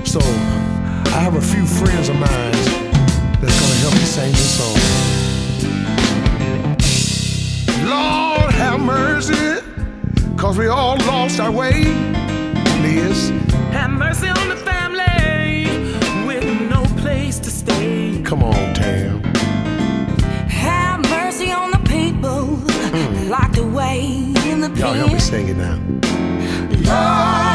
So I have a few friends of mine that's gonna help me sing this song. Lord have mercy, cause we all lost our way. Liz, have mercy on the family with no place to stay. Come on, Tam. Have mercy on the people locked away in the pen. Y'all help me sing it now. Lord